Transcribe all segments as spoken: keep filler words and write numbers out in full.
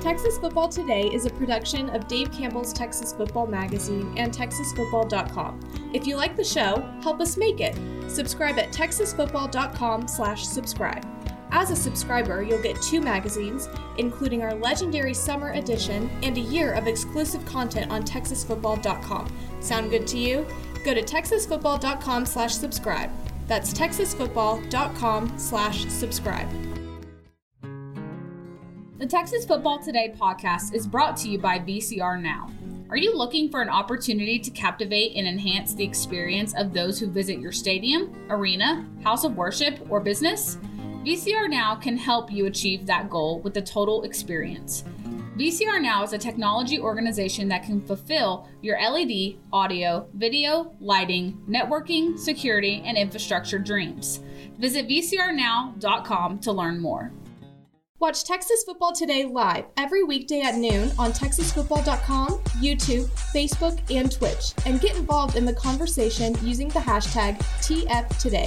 Texas Football Today is a production of Dave Campbell's Texas Football Magazine and texas football dot com. If you like the show, help us make it. Subscribe at texas football dot com slash subscribe. As a subscriber, you'll get two magazines, including our legendary summer edition and a year of exclusive content on texas football dot com. Sound good to you? Go to texas football dot com slash subscribe. That's texas football dot com slash subscribe. The Texas Football Today podcast is brought to you by V C R Now. Are you looking for an opportunity to captivate and enhance the experience of those who visit your stadium, arena, house of worship, or business? V C R Now can help you achieve that goal with the total experience. V C R Now is a technology organization that can fulfill your L E D, audio, video, lighting, networking, security, and infrastructure dreams. Visit v c r now dot com to learn more. Watch Texas Football Today live every weekday at noon on texas football dot com, YouTube, Facebook, and Twitch, and get involved in the conversation using the hashtag T F Today.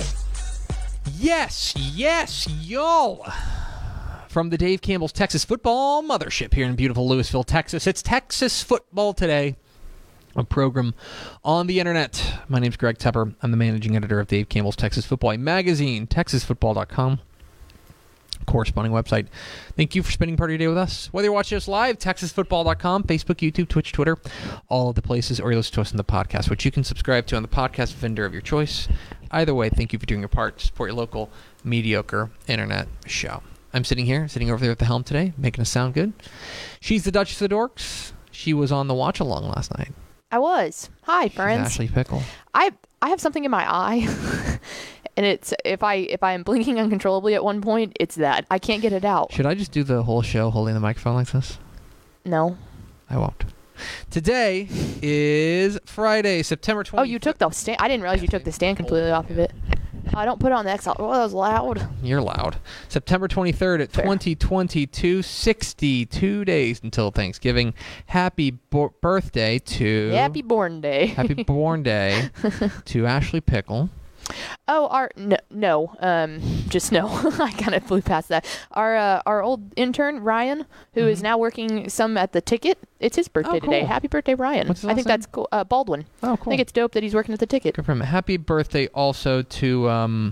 Yes, yes, y'all. From the Dave Campbell's Texas Football Mothership here in beautiful Lewisville, Texas, it's Texas Football Today, a program on the internet. My name's Greg Tepper. I'm the managing editor of Dave Campbell's Texas Football Magazine, texas football dot com. Corresponding website. Thank you for spending part of your day with us. Whether you're watching us live, texas football dot com, Facebook, YouTube, Twitch, Twitter, all of the places, or you listen to us in the podcast, which you can subscribe to on the podcast vendor of your choice. Either way, thank you for doing your part to support your local mediocre internet show. I'm sitting here, sitting over there at the helm today, making us sound good. She's the Duchess of Dorks. She was on the watch along last night. I was. Hi, friends. She's Ashley Pickle. I I have something in my eye. And it's if I if I am blinking uncontrollably at one point, it's that. I can't get it out. Should I just do the whole show holding the microphone like this? No. I won't. Today is Friday, September twentieth. Oh, you took the stand. I didn't realize you took the stand completely off of it. I don't put it on the X. Oh, that was loud. You're loud. September twenty-third at Fair. twenty twenty-two, sixty-two days until Thanksgiving. Happy bo- birthday to... Happy born day. Happy born day to Ashley Pickle. Oh, our no, no, um, just no. I kind of flew past that. Our uh, our old intern Ryan, who mm-hmm. is now working some at the Ticket. It's his birthday oh, cool. today. Happy birthday, Ryan! What's his I think last that's cool. Uh, Baldwin. Oh, cool. I think it's dope that he's working at the Ticket. Good for him. Happy birthday also to um.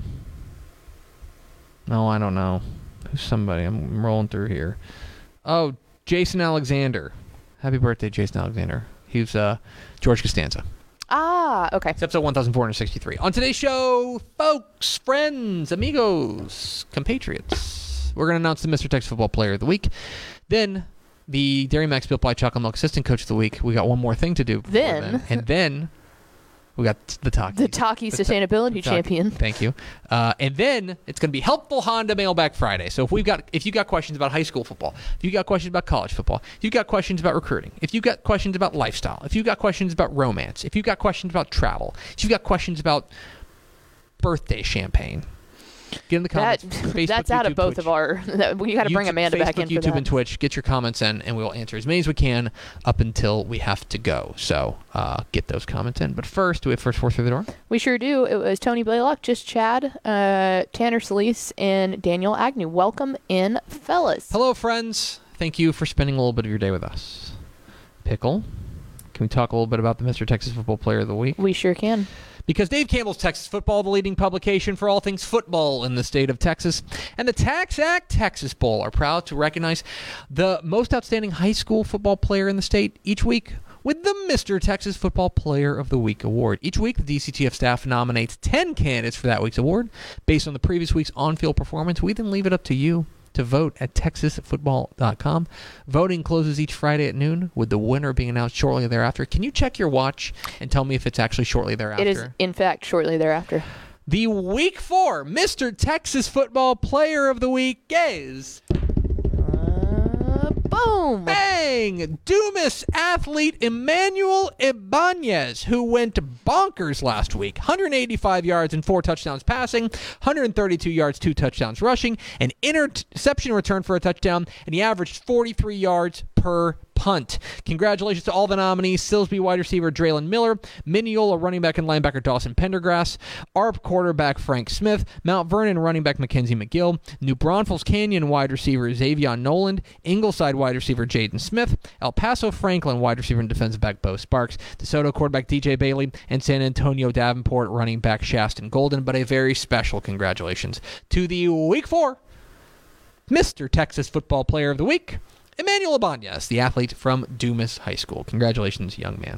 No, I don't know. Who's somebody? I'm rolling through here. Oh, Jason Alexander. Happy birthday, Jason Alexander. He's uh George Costanza. Ah, okay. It's episode one thousand four hundred sixty-three. On today's show, folks, friends, amigos, compatriots, we're going to announce the Mister Texas Football Player of the Week. Then, the Dairy Max Built by Chocolate Milk Assistant Coach of the Week. We got one more thing to do. Then. then. And then, we got the Taki. The Taki the Sustainability the Champion. Thank you. Uh, and then, it's going to be Helpful Honda Mailbag Friday. So, if we've got, if you got questions about high school football, if you got questions about college football, if you got questions about recruiting, if you got questions about lifestyle, if you got questions about romance, if you got questions about travel, if you got questions about birthday champagne, get in the comments. That, Facebook, that's out YouTube, of both Twitch. of our... We got to bring YouTube, Amanda Facebook, back in YouTube, for that. and Twitch. Get your comments in, and we will answer as many as we can up until we have to go. So uh, get those comments in. But first, do we have first four through the door? We sure do. It was Tony Blaylock, Just Chad, uh, Tanner Solis, and Daniel Agnew. Welcome in, fellas. Hello, friends. Thank you for spending a little bit of your day with us. Pickle, can we talk a little bit about the Mister Texas Football Player of the Week? We sure can. Because Dave Campbell's Texas Football, the leading publication for all things football in the state of Texas, and the TaxAct Texas Bowl are proud to recognize the most outstanding high school football player in the state each week with the Mister Texas Football Player of the Week award. Each week, the D C T F staff nominates ten candidates for that week's award. Based on the previous week's on-field performance, we then leave it up to you to vote at texas football dot com. Voting closes each Friday at noon, with the winner being announced shortly thereafter. Can you check your watch and tell me if it's actually shortly thereafter? It is, in fact, shortly thereafter. The Week four Mister Texas Football Player of the Week is... Uh, boom! Bang! Dumas athlete Emmanuel Ibanez, who went bonkers last week. one hundred eighty-five yards and four touchdowns passing, one hundred thirty-two yards, two touchdowns rushing, an interception return for a touchdown, and he averaged forty-three yards per punt. Congratulations to all the nominees: Silsby wide receiver Draylon Miller, Mineola running back and linebacker Dawson Pendergrass, A R P quarterback Frank Smith, Mount Vernon running back Mackenzie McGill, New Braunfels Canyon wide receiver Xavion Noland, Ingleside wide receiver Jaden Smith, El Paso Franklin wide receiver and defensive back Bo Sparks, DeSoto quarterback D J Bailey, and San Antonio Davenport running back Shaston Golden. But a very special congratulations to the Week four Mister Texas Football Player of the Week, Emmanuel Ibanez, the athlete from Dumas High School. Congratulations, young man.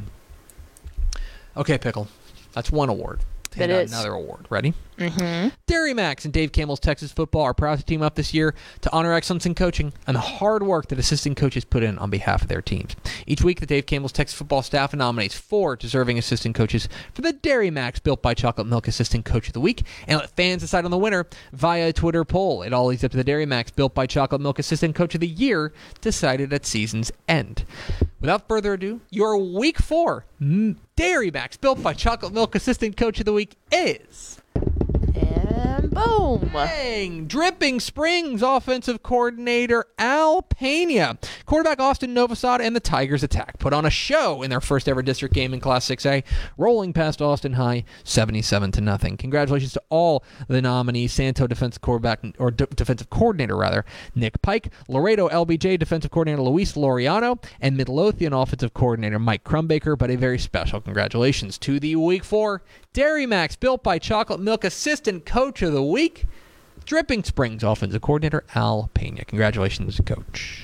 Okay, Pickle, that's one award. That is. Another award. Ready? Mm-hmm. Dairy Max and Dave Campbell's Texas Football are proud to team up this year to honor excellence in coaching and the hard work that assistant coaches put in on behalf of their teams. Each week, the Dave Campbell's Texas Football staff nominates four deserving assistant coaches for the Dairy Max Built by Chocolate Milk Assistant Coach of the Week and let fans decide on the winner via a Twitter poll. It all leads up to the Dairy Max Built by Chocolate Milk Assistant Coach of the Year decided at season's end. Without further ado, your Week four Dairy Max Built by Chocolate Milk Assistant Coach of the Week is... And boom. Bang! Dripping Springs offensive coordinator Al Pena. Quarterback Austin Novosad and the Tigers attack put on a show in their first ever district game in Class six A, rolling past Austin High seventy-seven to nothing. Congratulations to all the nominees: Santo defensive quarterback or d- defensive coordinator rather Nick Pike, Laredo L B J defensive coordinator Luis Laureano, and Midlothian offensive coordinator Mike Crumbaker. But a very special congratulations to the Week four Dairy Max Built by Chocolate Milk Assistant Coach of the Week, Dripping Springs Offensive Coordinator Al Pena. Congratulations, Coach.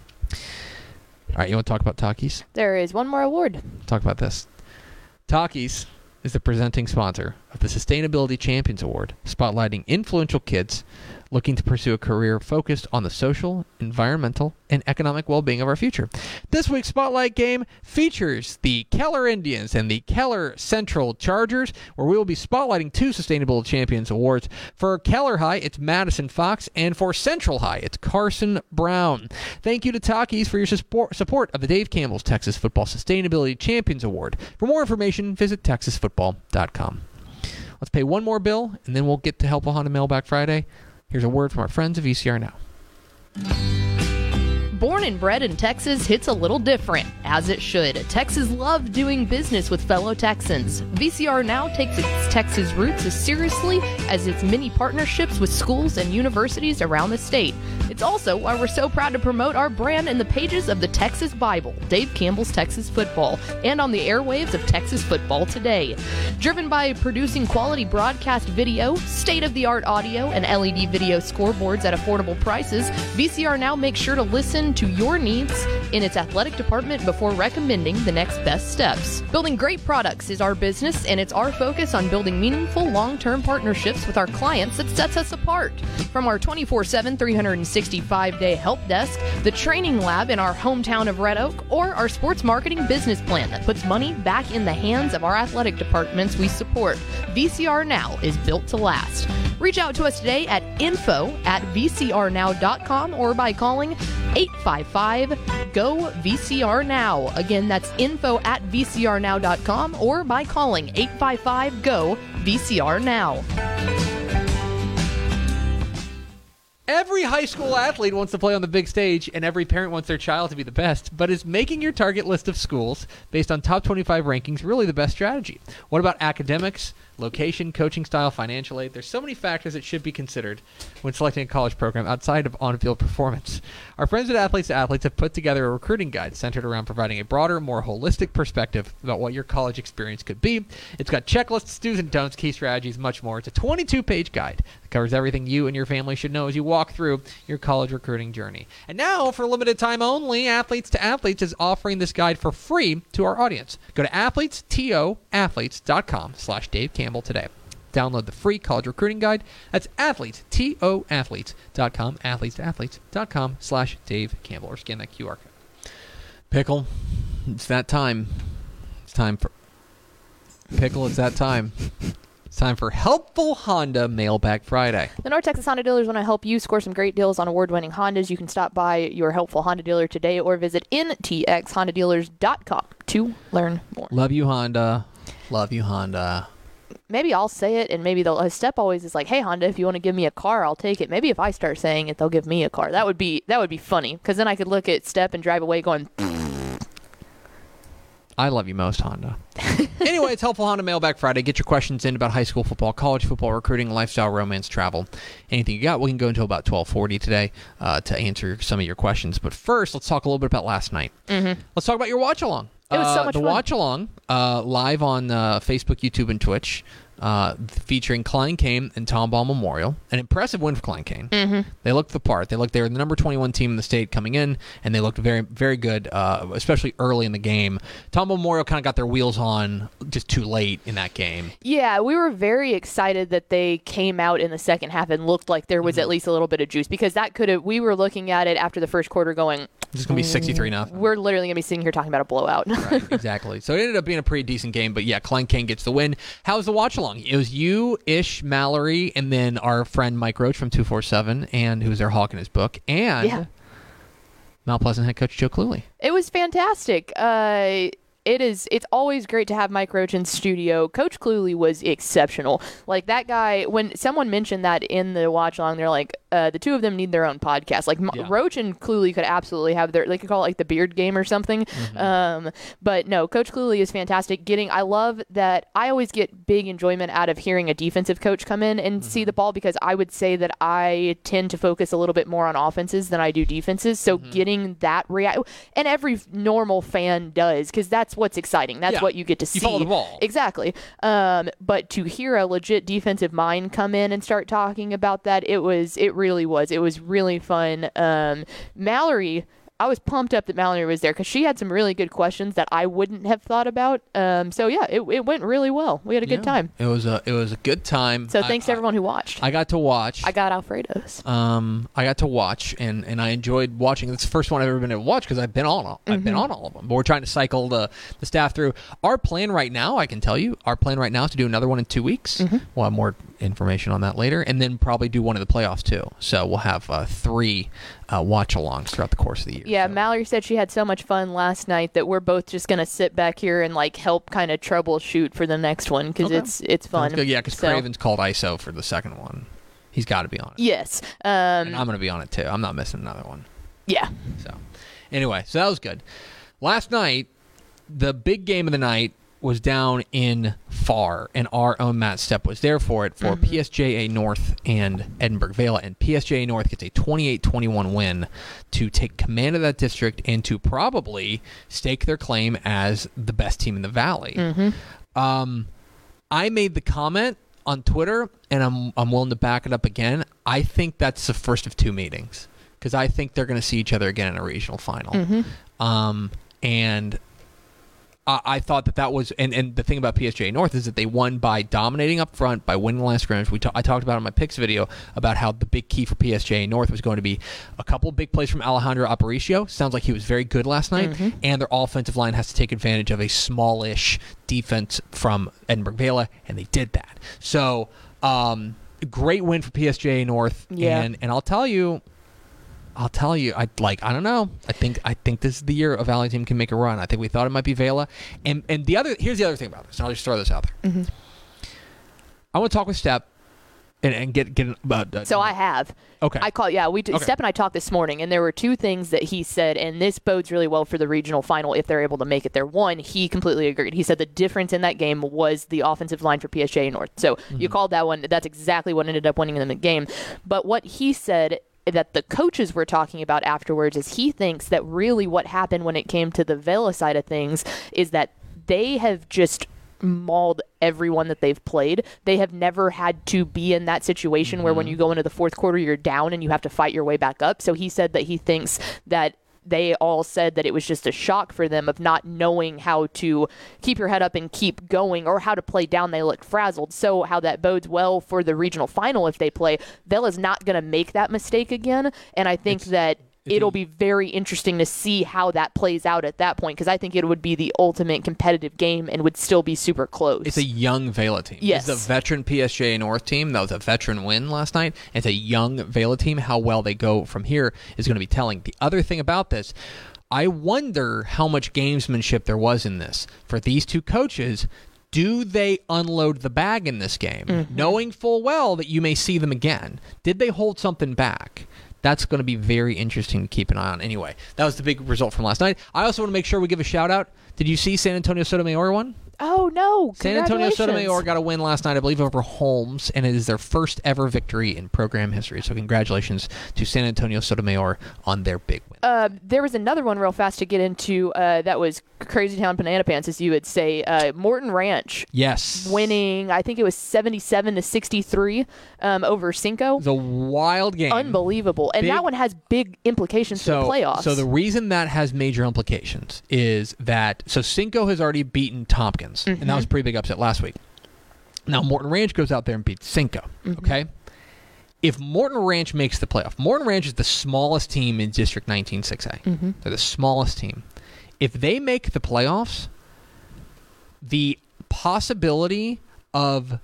All right, you want to talk about Takis? There is one more award. Talk about this. Takis is the presenting sponsor of the Sustainability Champions Award, spotlighting influential kids looking to pursue a career focused on the social, environmental, and economic well-being of our future. This week's Spotlight game features the Keller Indians and the Keller Central Chargers, where we will be spotlighting two Sustainability Champions Awards. For Keller High, it's Madison Fox, and for Central High, it's Carson Brown. Thank you to Takis for your support of the Dave Campbell's Texas Football Sustainability Champions Award. For more information, visit texas football dot com. Let's pay one more bill, and then we'll get to Help a Honda Mailback Friday. Here's a word from our friends at V C R Now. Born and bred in Texas hits a little different, as it should. Texas loves doing business with fellow Texans. V C R Now takes its Texas roots as seriously as its many partnerships with schools and universities around the state. It's also why we're so proud to promote our brand in the pages of the Texas Bible, Dave Campbell's Texas Football, and on the airwaves of Texas Football Today. Driven by producing quality broadcast video, state-of-the-art audio, and L E D video scoreboards at affordable prices, V C R Now makes sure to listen to your needs in its athletic department before recommending the next best steps. Building great products is our business, and it's our focus on building meaningful long-term partnerships with our clients that sets us apart. From our twenty-four seven, three hundred sixty-five day help desk, the training lab in our hometown of Red Oak, or our sports marketing business plan that puts money back in the hands of our athletic departments we support, V C R Now is built to last. Reach out to us today at info at v c r now dot com or by calling eight five five, G O, V C R Now. Again, that's info at v c r now dot com or by calling eight five five, G O, V C R Now. Every high school athlete wants to play on the big stage, and every parent wants their child to be the best. But is making your target list of schools based on top twenty-five rankings really the best strategy? What about academics, location, coaching style, financial aid? There's so many factors that should be considered when selecting a college program outside of on-field performance. Our friends at Athletes to Athletes have put together a recruiting guide centered around providing a broader, more holistic perspective about what your college experience could be. It's got checklists, do's and don'ts, key strategies, much more. It's a twenty-two page guide that covers everything you and your family should know as you walk through your college recruiting journey. And now, for a limited time only, Athletes to Athletes is offering this guide for free to our audience. Go to athletes to athletes dot com slash Dave Campbell today. Download the free college recruiting guide. That's athletes to athletes dot com, athletes to athletes dot com slash Dave Campbell, or scan that Q R code. Pickle, it's that time. It's time for... Pickle, it's that time. It's time for Helpful Honda Mailbag Friday. The North Texas Honda dealers want to help you score some great deals on award-winning Hondas. You can stop by your Helpful Honda dealer today or visit n t x honda dealers dot com to learn more. Love you, Honda. Love you, Honda. Maybe I'll say it, and maybe they'll. Uh, Step always is like, "Hey, Honda, if you want to give me a car, I'll take it." Maybe if I start saying it, they'll give me a car. That would be that would be funny, because then I could look at Step and drive away going. I love you most, Honda. Anyway, it's Helpful Honda Mailbag Friday. Get your questions in about high school football, college football, recruiting, lifestyle, romance, travel, anything you got. We can go until about twelve forty today uh, to answer some of your questions. But first, let's talk a little bit about last night. Mm-hmm. Let's talk about your watch-along. It was so uh, much the fun. watch-along uh, live on uh, Facebook, YouTube, and Twitch. Uh, featuring Klein Kane and Tom Ball Memorial. An impressive win for Klein Kane. Mm-hmm. They looked the part. They looked they were the number twenty-one team in the state coming in, and they looked very, very good, uh, especially early in the game. Tom Ball Memorial kind of got their wheels on just too late in that game. Yeah, we were very excited that they came out in the second half and looked like there was mm-hmm. at least a little bit of juice, because that could have. We were looking at it after the first quarter, going, This is going to be sixty-three nothing. We're literally going to be sitting here talking about a blowout. Right, exactly. So it ended up being a pretty decent game, but yeah, Klein Kane gets the win. How was the watch along? It was you, Ish, Mallory, and then our friend Mike Roach from two forty-seven, and who's their hawk in his book, and Yeah. Mount Pleasant head coach Joe Cluley. It was fantastic. Uh, it is. It's always great to have Mike Roach in studio. Coach Cluley was exceptional. Like, that guy, when someone mentioned that in the watch along, they're like, uh, the two of them need their own podcast. Like, Yeah. Roach and Cluley could absolutely have their, they could call it like the beard game or something. Mm-hmm. Um, but no, Coach Cluley is fantastic. Getting, I love that. I always get big enjoyment out of hearing a defensive coach come in and mm-hmm. see the ball, because I would say that I tend to focus a little bit more on offenses than I do defenses. So mm-hmm. getting that react, and every normal fan does, because that's what's exciting. That's yeah. what you get to see. You follow the ball. Exactly. Um, but to hear a legit defensive mind come in and start talking about that, it was, it really was. It was really fun. Um, Mallory, I was pumped up that Mallory was there, because she had some really good questions that I wouldn't have thought about. Um, so yeah, it, it went really well. We had a good Yeah. time. It was a it was a good time. So I- thanks to everyone who watched. I got to watch. I got Alfredo's. Um, I got to watch, and, and I enjoyed watching. It's the first one I've ever been able to watch, because I've been on all, I've been on all of them. But we're trying to cycle the, the staff through. Our plan right now, I can tell you, our plan right now is to do another one in two weeks. Mm-hmm. We'll have more information on that later, and then probably do one of the playoffs too. So we'll have uh, three uh, watch-alongs throughout the course of the year. Yeah, so. Mallory said she had so much fun last night that we're both just going to sit back here and like help kind of troubleshoot for the next one, because Okay. it's it's fun. Sounds good. Yeah, because So- Craven's called I S O for the second one. He's got to be on it. Yes. Um, And I'm going to be on it too. I'm not missing another one. yeah. So, anyway, so that was good. Last night, the big game of the night was down in Far, and our own Matt Stepp was there for it for mm-hmm. P S J A North and Edinburgh Vale, and P S J A North gets a twenty-eight twenty-one win to take command of that district and to probably stake their claim as the best team in the Valley. Mm-hmm. Um, I made the comment on Twitter, and I'm I'm willing to back it up again. I think that's the first of two meetings, because I think they're going to see each other again in a regional final. Mm-hmm. Um, and I, I thought that that was, and, and the thing about P S J A North is that they won by dominating up front, by winning the last scrimmage. We ta- I talked about in my picks video about how the big key for P S J A North was going to be a couple of big plays from Alejandro Aparicio. Sounds like he was very good last night. Mm-hmm. And their offensive line has to take advantage of a smallish defense from Edinburgh Vale, and they did that. So, um, great win for P S J A North. Yeah. And, and I'll tell you, I'll tell you, I like. I don't know. I think I think this is the year a Valley team can make a run. I think we thought it might be Vela, and and the other here's the other thing about this. And I'll just throw this out there. Mm-hmm. I want to talk with Stepp and, and get get about. Uh, So I have. Okay. I call yeah. We t- Okay. Step and I talked this morning, and there were two things that he said, and this bodes really well for the regional final if they're able to make it there. One, he completely agreed. He said the difference in that game was the offensive line for P S J A North. So mm-hmm. you called that one. That's exactly what ended up winning them the game. But what he said that the coaches were talking about afterwards is he thinks that really what happened when it came to the Vela side of things is that they have just mauled everyone that they've played. They have never had to be in that situation mm-hmm. where when you go into the fourth quarter, you're down and you have to fight your way back up. So he said that he thinks that they all said that it was just a shock for them of not knowing how to keep your head up and keep going, or how to play down. They looked frazzled. So how that bodes well for the regional final if they play. Vela's not going to make that mistake again. And I think It's- that it'll a- be very interesting to see how that plays out at that point, because I think it would be the ultimate competitive game and would still be super close. It's a young Vela team. Yes. It's a veteran P S J A North team. That was a veteran win last night. It's a young Vela team. How well they go from here is going to be telling. The other thing about this, I wonder how much gamesmanship there was in this for these two coaches. Do they unload the bag in this game, mm-hmm. knowing full well that you may see them again? Did they hold something back? That's going to be very interesting to keep an eye on. Anyway, that was the big result from last night. I also want to make sure we give a shout out. Did you see San Antonio Sotomayor won? Oh, no. San Antonio Sotomayor got a win last night, I believe, over Holmes, and it is their first ever victory in program history. So congratulations to San Antonio Sotomayor on their big win. Uh, there was another one real fast to get into uh, that was Crazy Town Banana Pants, as you would say. Uh, Morton Ranch. Yes. Winning, I think it was seventy-seven to sixty-three um, over Cinco. It was a wild game. Unbelievable. And big, that one has big implications so, for the playoffs. So the reason that has major implications is that, so Cinco has already beaten Tompkins. Mm-hmm. And that was a pretty big upset last week. Now, Morton Ranch goes out there and beats Cinco, mm-hmm. okay? If Morton Ranch makes the playoff, Morton Ranch is the smallest team in District nineteen six A. Mm-hmm. They're the smallest team. If they make the playoffs, the possibility of,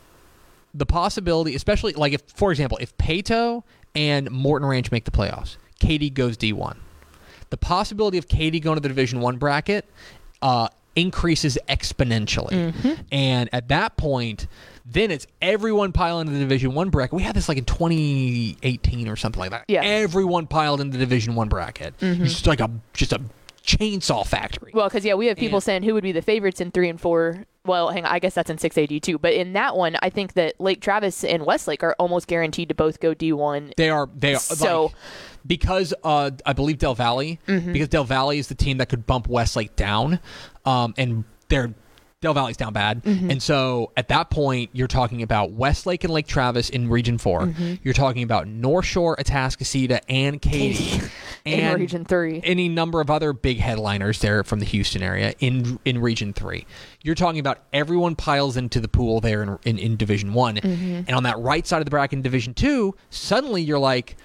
the possibility, especially, like, if, for example, if Pato and Morton Ranch make the playoffs, Katy goes D one. The possibility of Katy going to the Division One bracket uh, increases exponentially. Mm-hmm. And at that point, then it's everyone piling into the Division One bracket. We had this like in twenty eighteen or something like that. Yeah. Everyone piled into the Division One bracket. Mm-hmm. It's just like a just a chainsaw factory. Well, because, yeah, we have people and, saying who would be the favorites in three and four. Well, hang on, I guess that's in six A D too. But in that one, I think that Lake Travis and Westlake are almost guaranteed to both go D one. They are. They are. So, like, because uh, I believe Del Valle, mm-hmm. because Del Valle is the team that could bump Westlake down, um, and they're Del Valle's down bad. Mm-hmm. And so at that point, you're talking about Westlake and Lake Travis in Region four. Mm-hmm. You're talking about North Shore, Atascocita, and Katy. And in Region three. Any number of other big headliners there from the Houston area in in Region three. You're talking about everyone piles into the pool there in, in, in Division one. Mm-hmm. And on that right side of the bracket in Division two, suddenly you're like...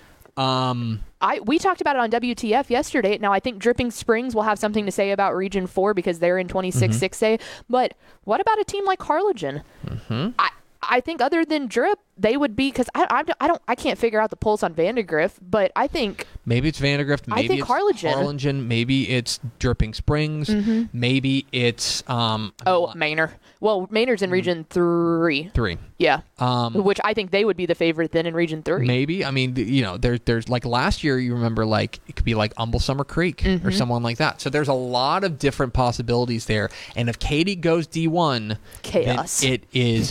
Um, I we talked about it on W T F yesterday. Now, I think Dripping Springs will have something to say about Region four because they're in twenty-six six A. Mm-hmm. But what about a team like Harlingen? Mm-hmm. I, I think other than Drip, they would be, because I, I, I don't I can't figure out the pulse on Vandergrift, but I think maybe it's Vandergrift, maybe I think it's Harlingen. Harlingen, maybe it's Dripping Springs, mm-hmm. maybe it's um oh Manor. Well, Manor's in Region three. Three, yeah, um, which I think they would be the favorite then in Region three. Maybe, I mean, you know, there's there's like last year, you remember, like it could be like Humble Summer Creek mm-hmm. or someone like that. So there's a lot of different possibilities there. And if Katy goes D one, chaos. It is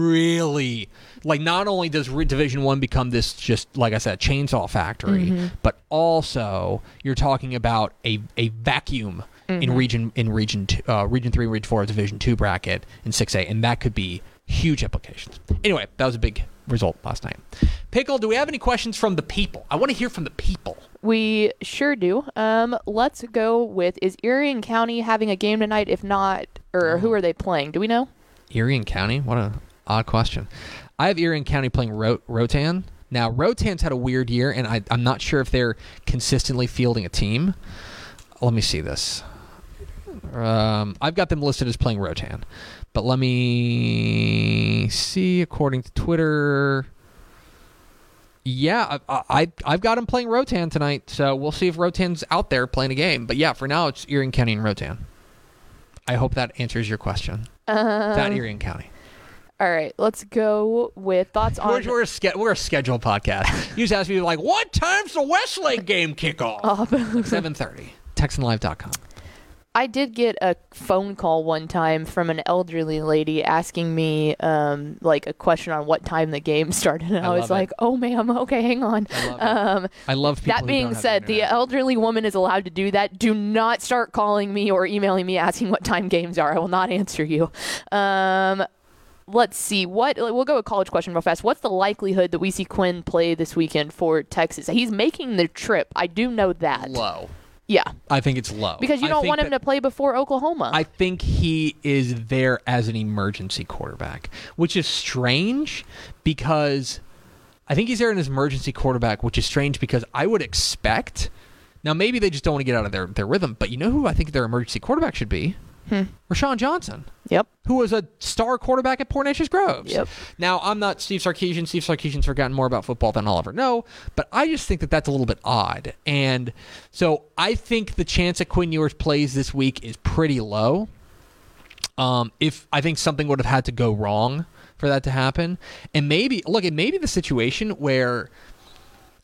really. Like, not only does Division One become this, just like I said, chainsaw factory, mm-hmm. but also you're talking about a, a vacuum mm-hmm. in region in region two, uh, region three, region four, Division Two bracket in six A, and that could be huge implications. Anyway, that was a big result last night. Pickle, do we have any questions from the people? I want to hear from the people. We sure do. Um, let's go with: is Erie and County having a game tonight? If not, or oh. who are they playing? Do we know? Erie and County? What a odd question. I have Erie and County playing Ro- Rotan. Now, Rotan's had a weird year, and I, I'm not sure if they're consistently fielding a team. Let me see this. Um, I've got them listed as playing Rotan. But let me see, according to Twitter. Yeah, I, I, I've got them playing Rotan tonight, so we'll see if Rotan's out there playing a game. But yeah, for now, it's Erie and County and Rotan. I hope that answers your question. Uh... That Erie and County. All right, let's go with thoughts on... We're, we're, a, ske- we're a scheduled podcast. You just ask me, like, what time's the Westlake game kickoff? Oh. seven thirty. Texan Live dot com. I did get a phone call one time from an elderly lady asking me, um, like, a question on what time the game started. And I, I was like, it. oh, ma'am, okay, hang on. I love, um, I love people That being said, the, the elderly woman is allowed to do that. Do not start calling me or emailing me asking what time games are. I will not answer you. Um... Let's see. What we'll go with college question real fast. What's the likelihood that we see Quinn play this weekend for Texas? He's making the trip. I do know that. Low. Yeah. I think it's low. Because you don't want him to play before Oklahoma. I think he is there as an emergency quarterback, which is strange because I think he's there as an emergency quarterback, which is strange because I would expect. Now, maybe they just don't want to get out of their, their rhythm, but you know who I think their emergency quarterback should be? Hmm. Rashawn Johnson. Yep. Who was a star quarterback at Port Neches Groves. Yep. Now, I'm not Steve Sarkisian. Steve Sarkisian's forgotten more about football than I'll ever know, but I just think that that's a little bit odd. And so I think the chance that Quinn Ewers plays this week is pretty low. Um, if I think something would have had to go wrong for that to happen. And maybe, look, it may be the situation where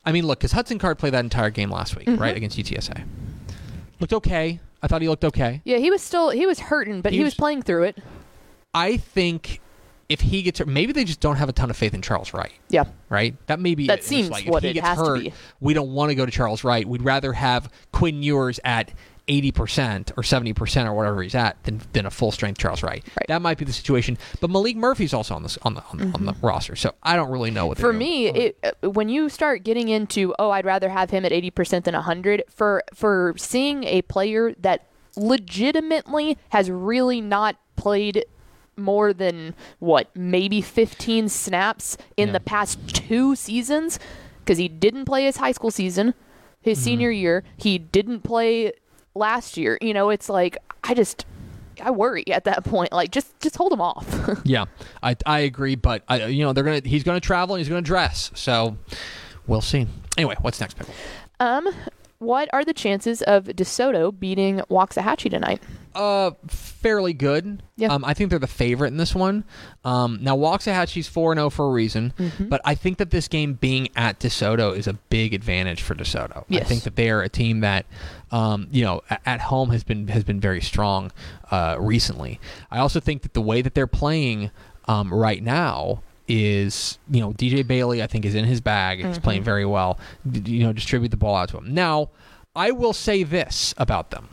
I mean, look, because Hudson Card played that entire game last week, mm-hmm. right, against U T S A. Looked okay. I thought he looked okay. Yeah, he was still he was hurting, but he, he was, was playing through it. I think if he gets hurt, maybe they just don't have a ton of faith in Charles Wright. Yeah. Right? That may be That it. seems like, what if he it gets has hurt, to be. We don't want to go to Charles Wright. We'd rather have Quinn Ewers at eighty percent or seventy percent or whatever he's at than, than a full-strength Charles Wright. Right. That might be the situation. But Malik Murphy's also on, this, on, the, on, the, mm-hmm. on the roster, so I don't really know what For me, it, uh, when you start getting into, oh, I'd rather have him at eighty percent than one hundred, for for seeing a player that legitimately has really not played more than, what, maybe fifteen snaps in yeah. the past two seasons, because he didn't play his high school season, his mm-hmm. senior year. He didn't play last year. You know, it's like, I just, I worry at that point. Like, just just hold him off. yeah, I I agree, but, I, you know, they're gonna he's going to travel and he's going to dress, so we'll see. Anyway, what's next, Pickle? Um... What are the chances of DeSoto beating Waxahachie tonight? Uh, fairly good. Yeah. Um, I think they're the favorite in this one. Um, now Waxahachie's four and oh for a reason, mm-hmm. but I think that this game being at DeSoto is a big advantage for DeSoto. Yes. I think that they are a team that, um, you know, at home has been has been very strong uh, recently. I also think that the way that they're playing um, right now is, you know, D J Bailey, I think, is in his bag. He's mm-hmm. playing very well. D- you know, distribute the ball out to him. Now, I will say this about them.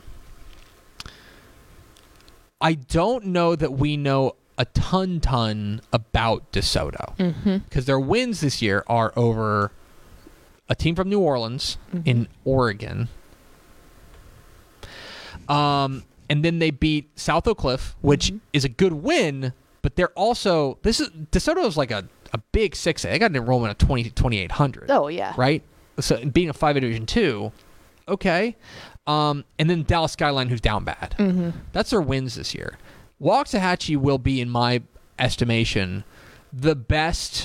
I don't know that we know a ton, ton about DeSoto. Because mm-hmm. their wins this year are over a team from New Orleans mm-hmm. in Oregon. Um, and then they beat South Oak Cliff, which mm-hmm. is a good win. But they're also, this is, DeSoto is like a, a big six A. They got an enrollment of twenty, twenty-eight hundred. Oh, yeah. Right? So being a five A Division two, okay. Um, and then Dallas Skyline, who's down bad. Mm-hmm. That's their wins this year. Waxahachie will be, in my estimation, the best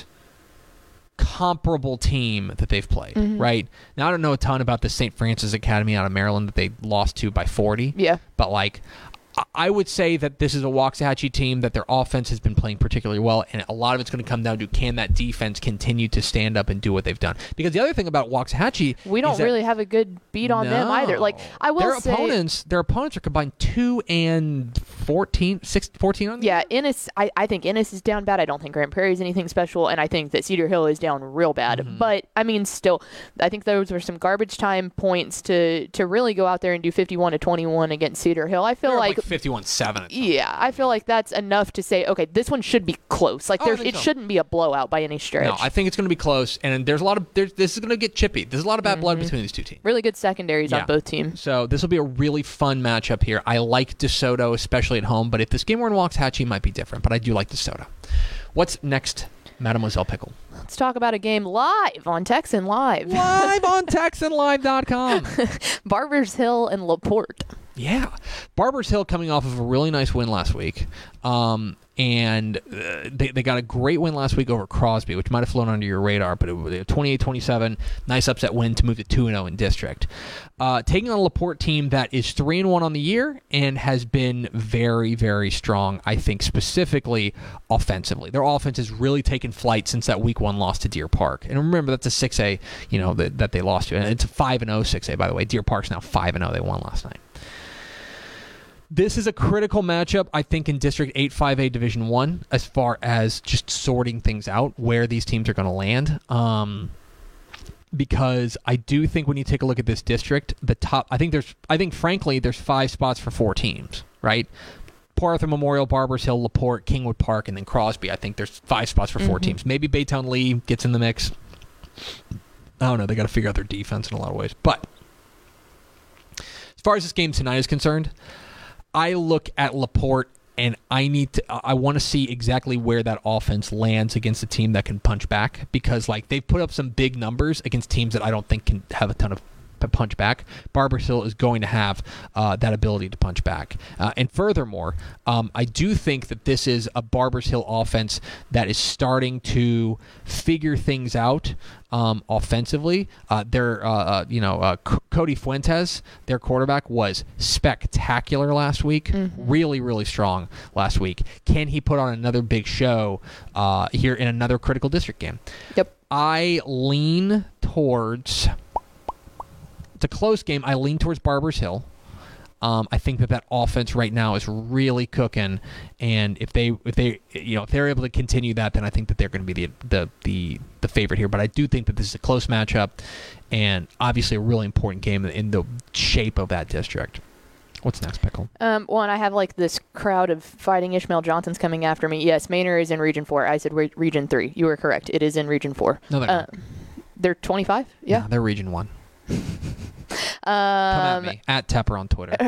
comparable team that they've played, mm-hmm. right? Now, I don't know a ton about the Saint Francis Academy out of Maryland that they lost to by forty. Yeah. But, like, I would say that this is a Waxahachie team that their offense has been playing particularly well, and a lot of it's going to come down to, can that defense continue to stand up and do what they've done? Because the other thing about Waxahachie, we don't really have a good beat on no, them either. Like, I will their say, opponents, their opponents are combined two and fourteen, six, fourteen on the yeah. year. Ennis, I, I think Ennis is down bad. I don't think Grand Prairie is anything special, and I think that Cedar Hill is down real bad. Mm-hmm. But I mean, still, I think those were some garbage time points to to really go out there and do fifty-one to twenty-one against Cedar Hill. I feel They're like, like fifty-one seven. Yeah, I feel like that's enough to say, okay, this one should be close. Like, oh, there, it so. shouldn't be a blowout by any stretch. No, I think it's going to be close, and there's a lot of there's, this is going to get chippy. There's a lot of bad mm-hmm. blood between these two teams. Really good secondaries yeah. on both teams. So this will be a really fun matchup here. I like DeSoto, especially at home, but if this game were in Waxahachie, it might be different. But I do like DeSoto. What's next, Mademoiselle Pickle? Let's talk about a game live on Texan Live. Live on Texan Live dot com. Barbers Hill and LaPorte. Yeah. Barbers Hill coming off of a really nice win last week. Um, and uh, they, they got a great win last week over Crosby, which might have flown under your radar, but it was twenty-eight twenty-seven. Nice upset win to move to two and oh in district. Uh, taking on a LaPorte team that is three and one on the year and has been very, very strong, I think, specifically offensively. Their offense has really taken flight since that week one loss to Deer Park. And remember, that's a six A, you know, that, that they lost to. And it's a five and oh six A, by the way. Deer Park's now five and oh. They won last night. This is a critical matchup, I think, in District eight five A Division one, as far as just sorting things out, where these teams are going to land. Um, because I do think when you take a look at this district, the top, I think there's, I think, frankly, there's five spots for four teams, right? Port Arthur Memorial, Barbers Hill, LaPorte, Kingwood Park, and then Crosby. I think there's five spots for four mm-hmm. teams. Maybe Baytown Lee gets in the mix. I don't know. They got to figure out their defense in a lot of ways. But as far as this game tonight is concerned, I look at LaPorte and I need to. I want to see exactly where that offense lands against a team that can punch back, because like they've put up some big numbers against teams that I don't think can have a ton of punch back. Barbers Hill is going to have uh, that ability to punch back. Uh, and furthermore, um, I do think that this is a Barbers Hill offense that is starting to figure things out um, offensively. Uh, their, uh, uh, you know, uh, C- Cody Fuentes, their quarterback, was spectacular last week. Mm-hmm. Really, really strong last week. Can he put on another big show uh, here in another critical district game? Yep. I lean towards. It's a close game. I lean towards Barbers Hill. Um, I think that that offense right now is really cooking, and if they if they you know if they're able to continue that, then I think that they're going to be the, the the the favorite here. But I do think that this is a close matchup, and obviously a really important game in the shape of that district. What's next, Pickle? Um, well, and I have like this crowd of fighting Ishmael Johnsons coming after me. Yes, Manor is in Region Four. I said re- Region Three. You were correct. It is in Region Four. No, they're uh, not. They're twenty-five. Yeah, No, they're Region One. Um, Come at me at Tepper on Twitter.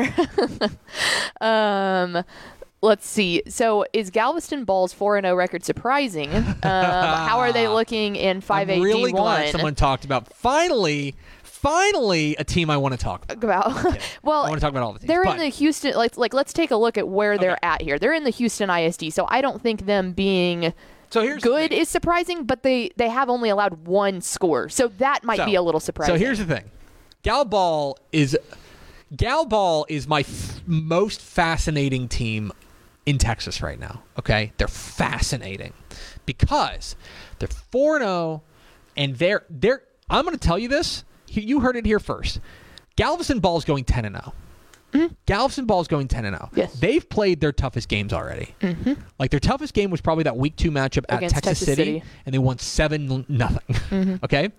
um, let's see. So, is Galveston Ball's four and oh record surprising? Um, how are they looking in five A D one? I'm really glad someone talked about finally, finally a team I want to talk about. About well, I want to talk about all the teams. they're but, in the Houston. Like, like, let's take a look at where they're Okay. at here. They're in the Houston I S D. So, I don't think them being so here's the good thing. is surprising, but they they have only allowed one score, so that might So- be a little surprising. So here's the thing. Gal Ball is Gal Ball is my f- most fascinating team in Texas right now. Okay, they're fascinating because they're four and zero, and they're they're. I'm going to tell you this. You heard it here first. Galveston Ball is going ten and zero. Mm-hmm. Galveston Ball is going ten and zero. Yes. They've played their toughest games already. Mm-hmm. Like their toughest game was probably that week two matchup at Against Texas, Texas City, City, and they won seven nothing. Mm-hmm. Okay.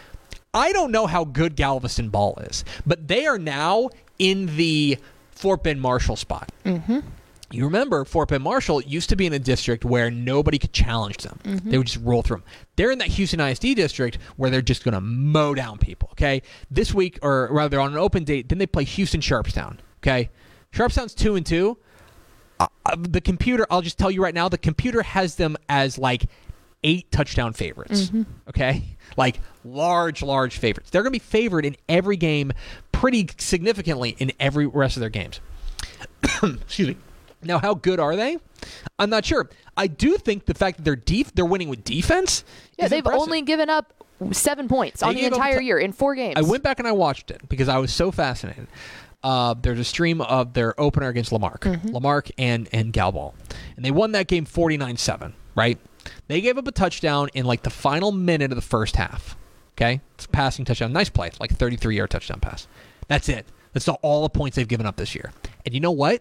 I don't know how good Galveston Ball is, but they are now in the Fort Bend Marshall spot. Mm-hmm. You remember Fort Bend Marshall used to be in a district where nobody could challenge them. Mm-hmm. They would just roll through them. They're in that Houston I S D district where they're just going to mow down people, okay? This week, or rather on an open date, then they play Houston Sharpstown, okay? Sharpstown's two and two. Uh, the computer, I'll just tell you right now, the computer has them as like eight touchdown favorites, mm-hmm. okay? Like large, large favorites. They're going to be favored in every game pretty significantly in every rest of their games. Excuse me. Now, how good are they? I'm not sure. I do think the fact that they're def- they're winning with defense. Yeah, is they've impressive. only given up seven points They on the gave up entire t- year in four games. I went back and I watched it because I was so fascinated. Uh, there's a stream of their opener against Lamarck, mm-hmm. Lamarck and and Galball, and they won that game forty-nine seven. Right? They gave up a touchdown in like the final minute of the first half. Okay, it's a passing touchdown, nice play, like thirty-three yard touchdown pass. That's it. That's not all the points they've given up this year. And you know what?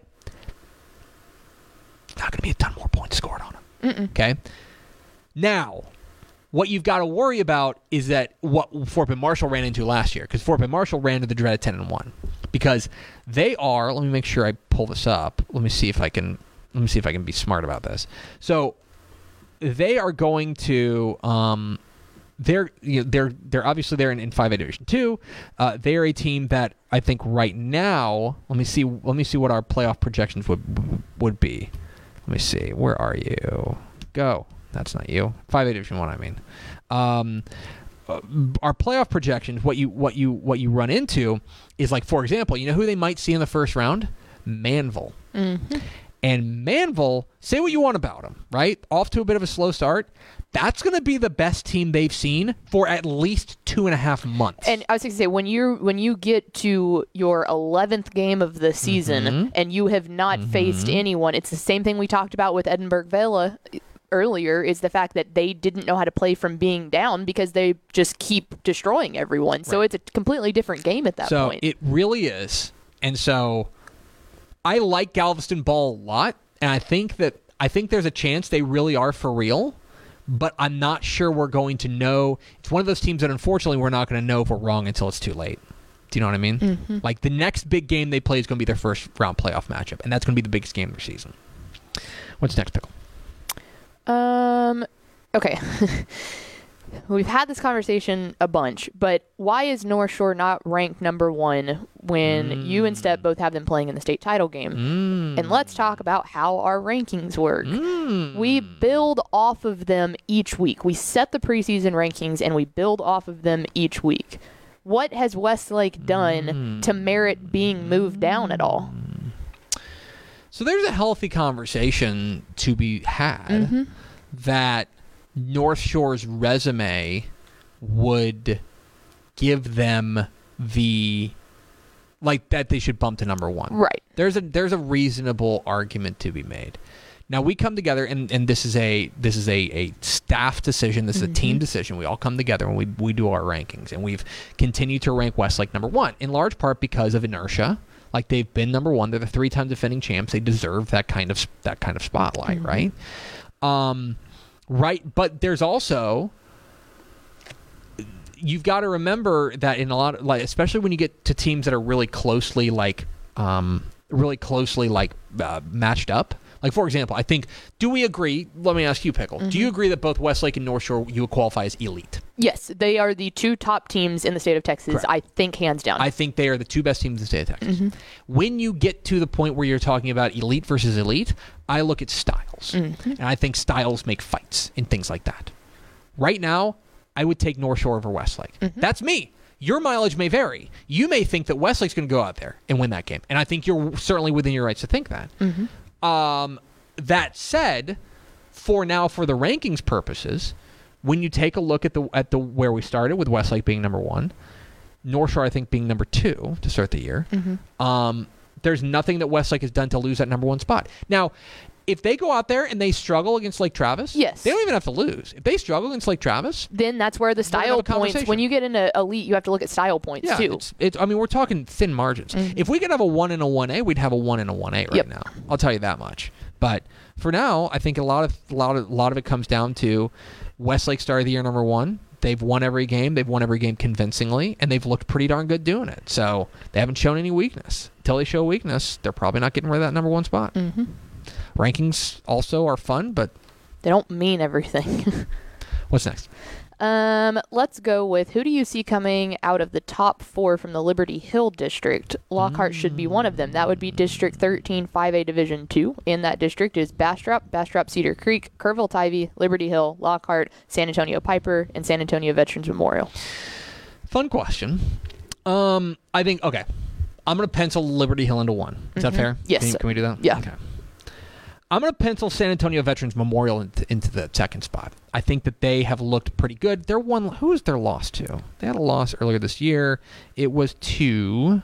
Not going to be a ton more points scored on them. Mm-mm. Okay. Now, what you've got to worry about is that what Fort Bend Marshall ran into last year, because Fort Bend Marshall ran to the dreaded ten and one, because they are. Let me make sure I pull this up. Let me see if I can. Let me see if I can be smart about this. So, they are going to. Um, they're you know, they're they're obviously they're in, in five A Division two. Uh, they are a team that I think right now. Let me see. Let me see what our playoff projections would would be. Let me see. Where are you? Go. That's not you. five A Division one, I mean. Um, uh, our playoff projections, what you what you what you run into is like, for example, you know who they might see in the first round? Manville. Mm-hmm. And Manville, say what you want about them, right? Off to a bit of a slow start. That's going to be the best team they've seen for at least two and a half months. And I was going to say, when you when you get to your eleventh game of the season mm-hmm. and you have not mm-hmm. faced anyone, it's the same thing we talked about with Edinburgh Vela earlier, is the fact that they didn't know how to play from being down because they just keep destroying everyone. So right. It's a completely different game at that so point. So it really is. And so I like Galveston Ball a lot, and I think that I think there's a chance they really are for real. But I'm not sure we're going to know. It's one of those teams that, unfortunately, we're not going to know if we're wrong until it's too late. Do you know what I mean? Mm-hmm. Like, the next big game they play is going to be their first round playoff matchup, and that's going to be the biggest game of their season. What's next, Pickle? Um, okay. We've had this conversation a bunch, but why is North Shore not ranked number one when mm. you and Step both have them playing in the state title game? Mm. And let's talk about how our rankings work. Mm. We build off of them each week. We set the preseason rankings and we build off of them each week. What has Westlake done mm. to merit being moved down at all? So there's a healthy conversation to be had mm-hmm. that North Shore's resume would give them the like that they should bump to number one. Right. There's a there's a reasonable argument to be made. Now we come together, and, and this is a this is a, a staff decision. This is mm-hmm. a team decision. We all come together and we we do our rankings, and we've continued to rank Westlake number one in large part because of inertia. Like they've been number one. They're the three-time defending champs. They deserve that kind of that kind of spotlight, mm-hmm. right? Um, right. But there's also you've got to remember that in a lot of, like, especially when you get to teams that are really closely like um, really closely like uh, matched up. Like, for example, I think, do we agree, let me ask you, Pickle, mm-hmm. do you agree that both Westlake and North Shore you would qualify as elite? Yes, they are the two top teams in the state of Texas, Correct. I think, hands down. I think they are the two best teams in the state of Texas. Mm-hmm. When you get to the point where you're talking about elite versus elite, I look at styles. Mm-hmm. And I think styles make fights and things like that. Right now, I would take North Shore over Westlake. Mm-hmm. That's me. Your mileage may vary. You may think that Westlake's going to go out there and win that game. And I think you're certainly within your rights to think that. Mm-hmm. Um... That said, for now, for the rankings purposes, when you take a look at the at the where we started with Westlake being number one, North Shore I think being number two to start the year, mm-hmm. um, there's nothing that Westlake has done to lose that number one spot. Now, if they go out there and they struggle against Lake Travis, yes. they don't even have to lose. If they struggle against Lake Travis, then that's where the style points. When you get into elite, you have to look at style points yeah, too. It's, it's, I mean, we're talking thin margins. Mm-hmm. If we could have a one and a one A, we'd have a one and a one A right yep. now. I'll tell you that much. But for now, I think a lot of a lot of a lot of it comes down to Westlake started the year number one. They've won every game. They've won every game convincingly, and they've looked pretty darn good doing it. So they haven't shown any weakness. Until they show weakness, they're probably not getting rid of that number one spot. Mm-hmm. Rankings also are fun, but they don't mean everything. What's next? Um, let's go with who do you see coming out of the top four from the Liberty Hill district? Lockhart mm. should be one of them. That would be District thirteen, five A Division two. In that district is Bastrop, Bastrop Cedar Creek, Kerrville Tivy, Liberty Hill, Lockhart, San Antonio Piper, and San Antonio Veterans Memorial. Fun question. Um, I think, okay, I'm going to pencil Liberty Hill into one. Is mm-hmm. that fair? Yes. Can, can we do that? Yeah. Okay. I'm going to pencil San Antonio Veterans Memorial into, into the second spot. I think that they have looked pretty good. They're one. Who is their loss to? They had a loss earlier this year. It was to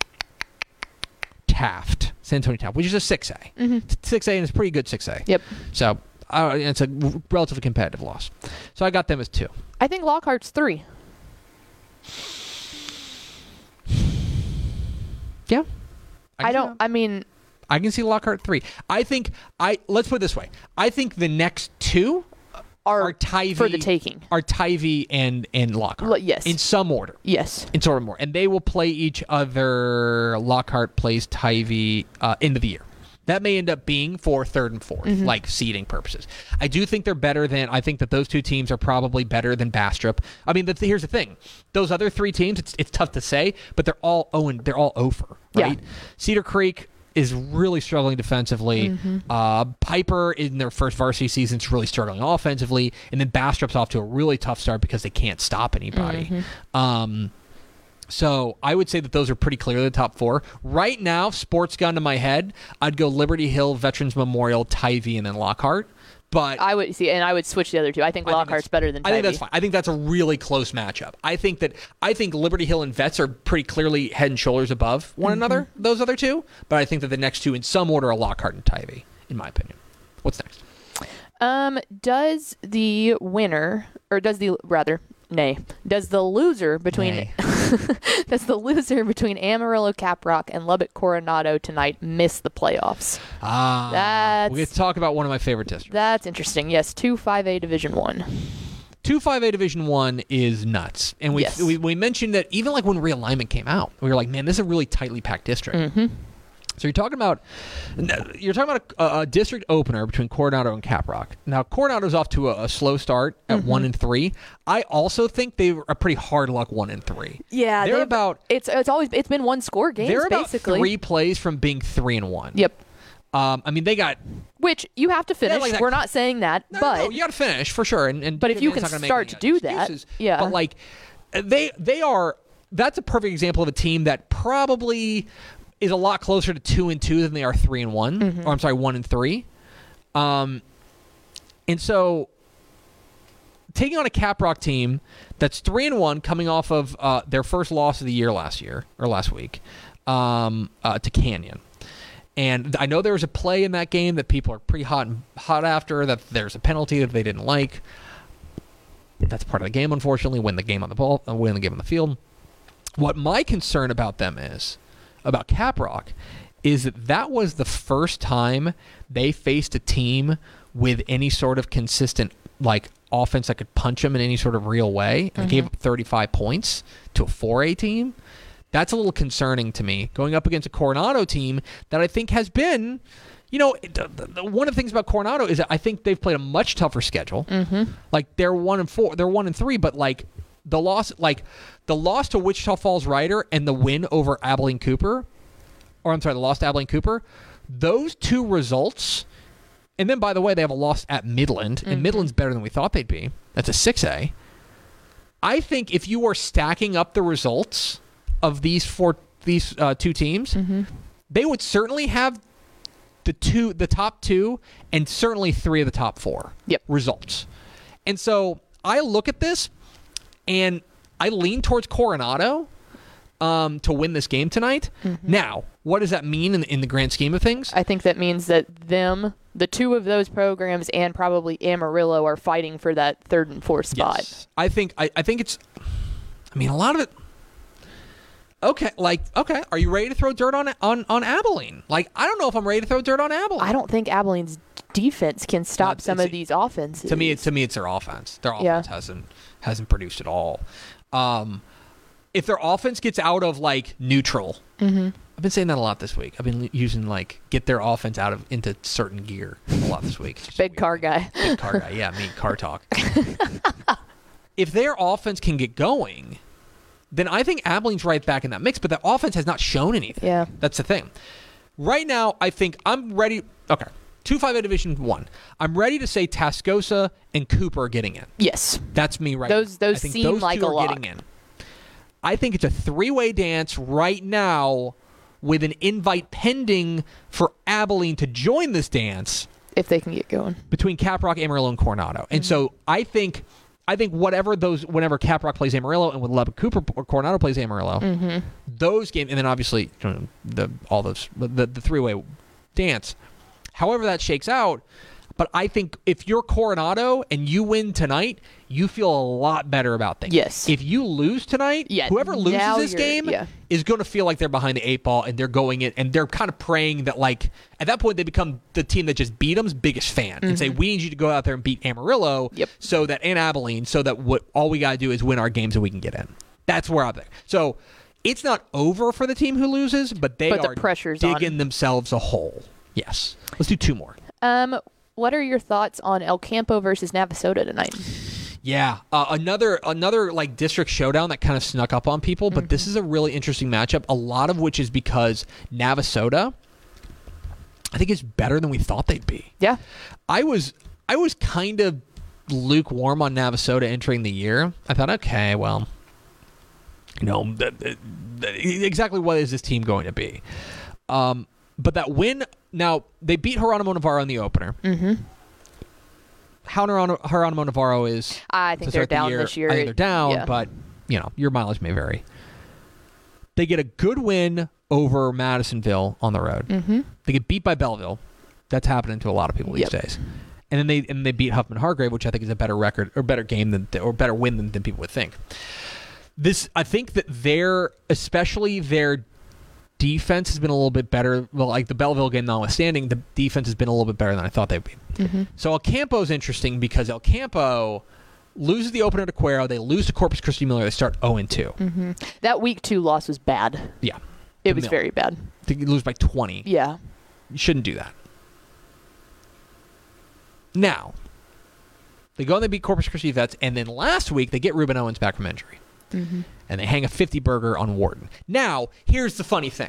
Taft, San Antonio Taft, which is a six A. Mm-hmm. six A, and it's a pretty good six A. Yep. So uh, it's a relatively competitive loss. So I got them as two. I think Lockhart's three. Yeah. I, I don't, I mean... I can see Lockhart three. I think I let's put it this way. I think the next two are, are Tivy for the taking. Are Tivy and and Lockhart. L- yes. In some order. Yes. In some order. And they will play each other. Lockhart plays Tivy uh, end of the year. That may end up being for third and fourth, mm-hmm. like seeding purposes. I do think they're better than, I think that those two teams are probably better than Bastrop. I mean, the, here's the thing. Those other three teams, it's, it's tough to say, but they're all oh and they're all over, right? Yeah. Cedar Creek is really struggling defensively. Mm-hmm. Uh, Piper in their first varsity season is really struggling offensively, and then Bastrop's off to a really tough start because they can't stop anybody. Mm-hmm. Um, so I would say that those are pretty clearly the top four. Right now, sports gun to my head, I'd go Liberty Hill, Veterans Memorial, Tivy, and then Lockhart. But I would see, and I would switch the other two. I think I Lockhart's think better than Tivy. I think that's fine. I think that's a really close matchup. I think that I think Liberty Hill and Vets are pretty clearly head and shoulders above one mm-hmm. another. Those other two, but I think that the next two, in some order, are Lockhart and Tivy, in my opinion. What's next? Um, does the winner, or does the rather, nay, does the loser between does the loser between Amarillo Caprock and Lubbock Coronado tonight miss the playoffs? Ah, that's, we get to talk about one of my favorite districts. That's interesting. Yes, two five A Division One. Two five A Division One is nuts, and we, yes. we we mentioned that even like when realignment came out, we were like, man, this is a really tightly packed district. Mm-hmm. So you're talking about you're talking about a, a district opener between Coronado and Caprock. Now Coronado's off to a, a slow start at mm-hmm. one and three. I also think they are pretty hard luck one and three. Yeah, they're about it's it's always it's been one score games. They're about basically. three plays from being three and one. Yep. Um, I mean they got which you have to finish. Like We're not saying that, no, but no, no, you got to fix for sure. And, and but if you can start to do excuses, that, yeah. But like they they are that's a perfect example of a team that probably is a lot closer to two and two than they are three and one. Mm-hmm. Or I'm sorry, one and three. Um, and so taking on a Caprock team that's three and one, coming off of uh, their first loss of the year last year or last week um, uh, to Canyon, And I know there was a play in that game that people are pretty hot and hot after, that there's a penalty that they didn't like. That's part of the game, unfortunately, win the game on the ball, uh, win the game on the field. What my concern about them is, about Caprock, is that that was the first time they faced a team with any sort of consistent, like, offense that could punch them in any sort of real way, and mm-hmm. gave up thirty-five points to a four A team. That's a little concerning to me, going up against a Coronado team that I think has been, you know, the, the, one of the things about Coronado is that I think they've played a much tougher schedule. Mm-hmm. Like, they're one and four, they're one and three, but like the loss, like the loss to Wichita Falls Rider and the win over Abilene Cooper, or I'm sorry, the loss to Abilene Cooper, those two results. And then, by the way, they have a loss at Midland, and mm-hmm. Midland's better than we thought they'd be. That's a six A. I think if you are stacking up the results of these four, these uh, two teams, mm-hmm. they would certainly have the two, the top two, and certainly three of the top four yep. results. And so I look at this, and I lean towards Coronado um, to win this game tonight. Mm-hmm. Now, what does that mean in, in the grand scheme of things? I think that means that them, the two of those programs, and probably Amarillo are fighting for that third and fourth spot. Yes. I think I, I think it's, I mean, a lot of it. Okay, like, okay, are you ready to throw dirt on on on Abilene? Like, I don't know if I'm ready to throw dirt on Abilene. I don't think Abilene's defense can stop Not, some of these offenses. To me, it's, to me, it's their offense. Their offense yeah. hasn't hasn't produced at all. Um, if their offense gets out of like neutral, mm-hmm. I've been saying that a lot this week. I've been using like get their offense out of into certain gear a lot this week. Big car guy. Big car guy. Yeah, me car talk. If their offense can get going, then I think Abilene's right back in that mix, but the offense has not shown anything. Yeah. That's the thing. Right now, I think I'm ready. Okay. two five A Division one. I'm ready to say Tascosa and Cooper are getting in. Yes. That's me right those, now. Those I think seem those like two a are lot. getting in. I think it's a three-way dance right now with an invite pending for Abilene to join this dance. If they can get going. Between Caprock, Amarillo, and Coronado. Mm-hmm. And so I think... I think whatever those, whenever Caprock plays Amarillo and when Lubbock Cooper or Coronado plays Amarillo, mm-hmm. those games, and then obviously you know, the all those the, the three way dance. However that shakes out, but I think if you're Coronado and you win tonight, you feel a lot better about things. Yes. If you lose tonight, yeah, whoever loses this game yeah. is going to feel like they're behind the eight ball and they're going in and they're kind of praying that like at that point they become the team that just beat them's biggest fan mm-hmm. and say we need you to go out there and beat Amarillo yep. so that and Abilene so that what all we got to do is win our games and we can get in. That's where I'm there. So it's not over for the team who loses, but they but are the pressure's digging on. themselves a hole. Yes. Let's do two more. Um, what are your thoughts on El Campo versus Navasota tonight? Yeah, uh, another another like district showdown that kind of snuck up on people, but mm-hmm. this is a really interesting matchup. A lot of which is because Navasota, I think, is better than we thought they'd be. Yeah, I was I was kind of lukewarm on Navasota entering the year. I thought, okay, well, you know, the, the, the, exactly what is this team going to be? Um, but that win, now they beat Geronimo Navarro in the opener. Mm-hmm. How Geronimo Navarro is, I think they're down the year, this year. I think they're down, yeah. but you know your mileage may vary. They get a good win over Madisonville on the road. Mm-hmm. They get beat by Belleville. That's happening to a lot of people these yep. days. And then they and they beat Huffman Hargrave, which I think is a better record or better game than or better win than, than people would think. This I think that their especially their defense has been a little bit better. Well, like the Belleville game notwithstanding, the defense has been a little bit better than I thought they'd be. Mm-hmm. So El Campo is interesting because El Campo loses the opener to Cuero. They lose to Corpus Christi Miller. They start oh and two. Mm-hmm. That week two loss was bad. Yeah. It was Mill. very bad. They lose by twenty. Yeah. You shouldn't do that. Now, they go and they beat Corpus Christi Vets, and then last week they get Ruben Owens back from injury. Mm-hmm. And they hang a fifty burger on Wharton. Now, here's the funny thing.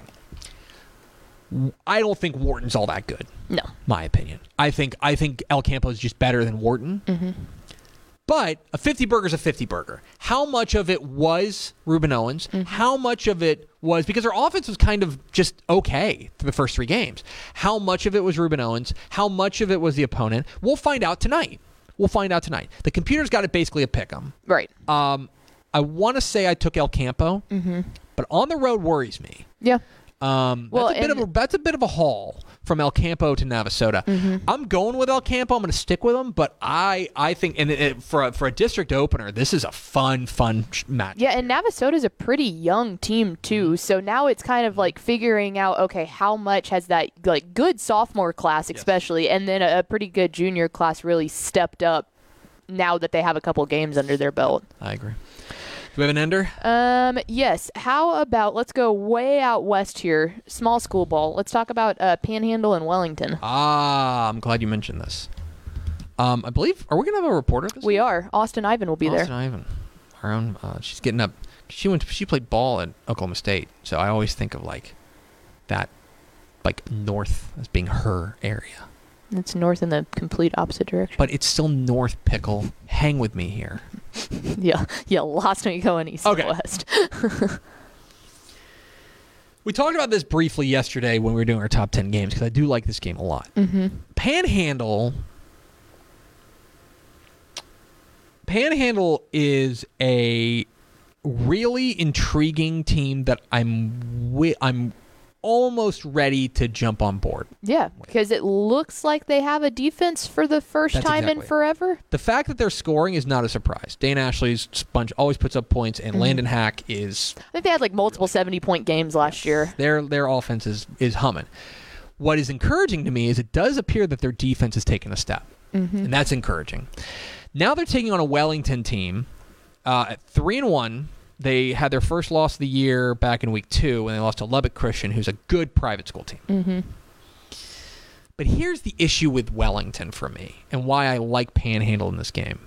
I don't think Wharton's all that good. No. My opinion. I think I think El Campo is just better than Wharton. Mm-hmm. But a fifty burger is a fifty burger. How much of it was Ruben Owens? Mm-hmm. How much of it was, because their offense was kind of just okay through the first three games. How much of it was Ruben Owens? How much of it was the opponent? We'll find out tonight. We'll find out tonight. The computer's got it basically a pick 'em. Right. Um, I want to say I took El Campo, mm-hmm. but on the road worries me. Yeah. Um, Well, that's a bit of and- a that's a bit of a haul from El Campo to Navasota. Mm-hmm. I'm going with El Campo. I'm going to stick with them, but I I think and it, it, for a, for a district opener, this is a fun fun sh- match. Yeah, and Navasota's a pretty young team too. So now it's kind of like figuring out, okay, how much has that like good sophomore class, especially, and then a, a pretty good junior class really stepped up now that they have a couple games under their belt. I agree. Do we have an ender? Um, yes. How about let's go way out west here, small school ball. Let's talk about uh, Panhandle and Wellington. Ah, I'm glad you mentioned this. Um, I believe are we going to have a reporter? This We week? are. Austin Ivan will be Austin there. Ivan, our own. Uh, she's getting up. She went. She played ball at Oklahoma State, so I always think of like that, like north as being her area. It's north in the complete opposite direction. But it's still North Pickle. Hang with me here. Yeah, yeah. Lost me going east Okay. to west. We talked about this briefly yesterday when we were doing our top ten games because I do like this game a lot. Mm-hmm. Panhandle. Panhandle is a really intriguing team that I'm wi- I'm almost ready to jump on board. Yeah, because it looks like they have a defense for the first That's time exactly in it. forever. The fact that they're scoring is not a surprise. Dane Ashley's sponge always puts up points, and Landon Hack is I think they had like multiple seventy-point games last year. their their offense is, is humming. What is encouraging to me is it does appear that their defense has taken a step, Mm-hmm. and that's encouraging. Now they're taking on a Wellington team uh, at three and one. They had their first loss of the year back in week two when they lost to Lubbock Christian, who's a good private school team. Mm-hmm. But here's the issue with Wellington for me and why I like Panhandle in this game.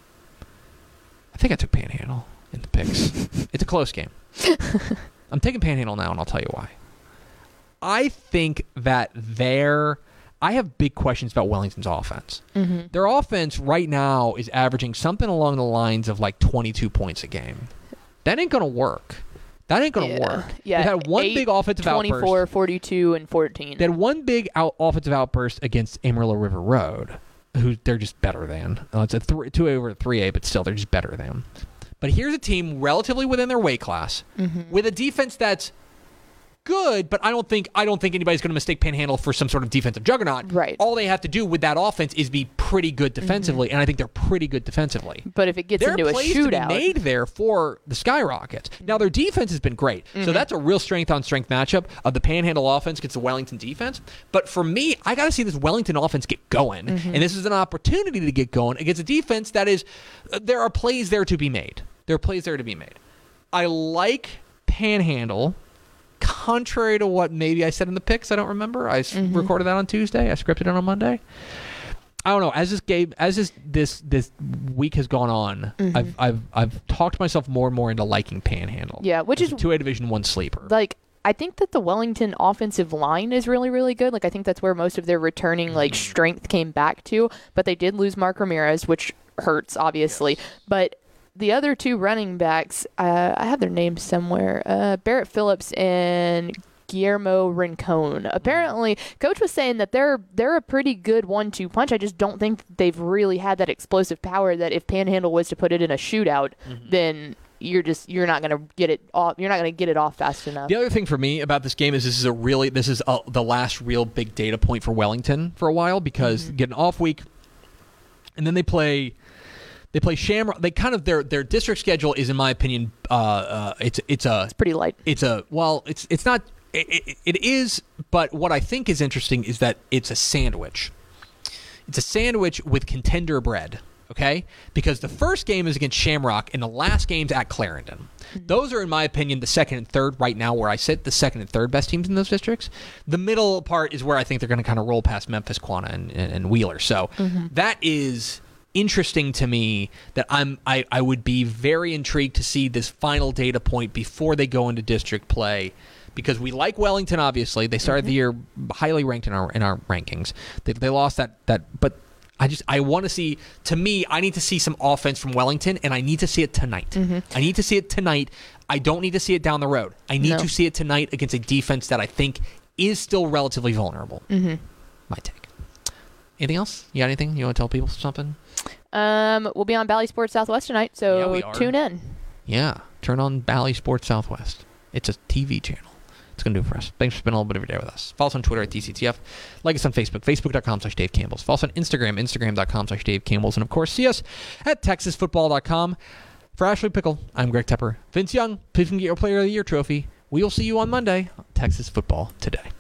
I think I took Panhandle in the picks. It's a close game. I'm taking Panhandle now, and I'll tell you why. I think that their... I have big questions about Wellington's offense. Mm-hmm. Their offense right now is averaging something along the lines of like twenty-two points a game. That ain't going to work. That ain't going to Yeah. work. Yeah, They had one eight, big offensive twenty-four, outburst. forty-two, and fourteen. They had one big out offensive outburst against Amarillo River Road, who they're just better than. Uh, it's a th- two A over three A, but still they're just better than. But here's a team relatively within their weight class Mm-hmm. with a defense that's good, but I don't think I don't think anybody's going to mistake Panhandle for some sort of defensive juggernaut. Right. All they have to do with that offense is be pretty good defensively, and I think they're pretty good defensively. But if it gets There into are a plays to be shootout, made there for the Skyrockets. Now their defense has been great, so that's a real strength on strength matchup of the Panhandle offense against the Wellington defense. But for me, I got to see this Wellington offense get going, and this is an opportunity to get going against a defense that is. Uh, there are plays there to be made. There are plays there to be made. I like Panhandle. Contrary to what maybe I said in the picks, I don't remember. I s recorded that on Tuesday. I scripted it on Monday. I don't know. As this game, as this this this week has gone on, I've I've I've talked myself more and more into liking Panhandle. Yeah, which As is a two A Division One sleeper. like I think that the Wellington offensive line is really, really good. Like I think that's where most of their returning like strength came back to. But they did lose Mark Ramirez, which hurts obviously. But the other two running backs, uh, I have their names somewhere. Uh, Barrett Phillips and Guillermo Rincon. Apparently, Coach was saying that they're they're a pretty good one two punch. I just don't think they've really had that explosive power that if Panhandle was to put it in a shootout, then you're just you're not gonna get it off. You're not gonna get it off fast enough. The other thing for me about this game is this is a really this is a, the last real big data point for Wellington for a while because Mm-hmm. get an off week, and then they play. They play Shamrock. They kind of their their district schedule is, in my opinion, uh, uh, it's it's a It's pretty light. it's a well, it's it's not it, it, it is, but what I think is interesting is that it's a sandwich. It's a sandwich with contender bread. Okay, because the first game is against Shamrock, and the last game's at Clarendon. Those are, in my opinion, the second and third right now where I sit, the second and third best teams in those districts. The middle part is where I think they're going to kind of roll past Memphis, Quanah, and, and, and Wheeler. So that is interesting to me that I'm I, I would be very intrigued to see this final data point before they go into district play, because we like Wellington. Obviously, they started the year highly ranked in our in our rankings. They, they lost that that, but I just I want to see. To me, I need to see some offense from Wellington, and I need to see it tonight. I need to see it tonight. I don't need to see it down the road. I need No. to see it tonight against a defense that I think is still relatively vulnerable. Mm-hmm. My take. Anything else? You got anything? You want to tell people something? Um, we'll be on Bally Sports Southwest tonight, Yeah, so we are. tune in. Yeah. Turn on Bally Sports Southwest. It's a T V channel. It's going to do it for us. Thanks for spending a little bit of your day with us. Follow us on Twitter at D C T F. Like us on Facebook, facebook.com slash Dave Campbell's. Follow us on Instagram, instagram.com slash Dave Campbell's. And, of course, see us at texas football dot com. For Ashley Pickle, I'm Greg Tepper. Vince Young, please get your Player of the Year trophy. We will see you on Monday on Texas Football Today.